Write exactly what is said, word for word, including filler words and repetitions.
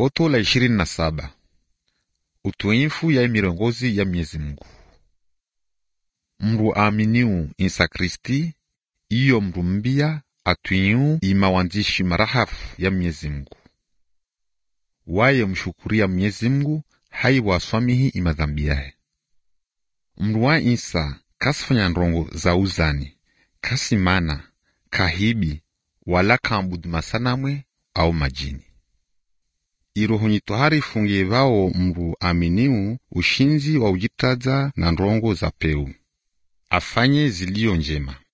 Foto la ishirini na saba. Utuifu ya mirongozi ya Mwenyezi Mungu. Mru aminiu Isa Kristi, iyo mru mbia atuiu imawandishi marahafu ya Mwenyezi Mungu. Waye mshukuria Mwenyezi Mungu hai waswamihi imadhambi yahe. Mru wa Isa kasifanya ndrongo za uzani, kasimana, kahibi, wala kambudu masanamwe au majini. Iroho nyitohari fungie vao mru aminiu ushinzi wa ujitaza na ndrongo za peu. Afanye zilio njema.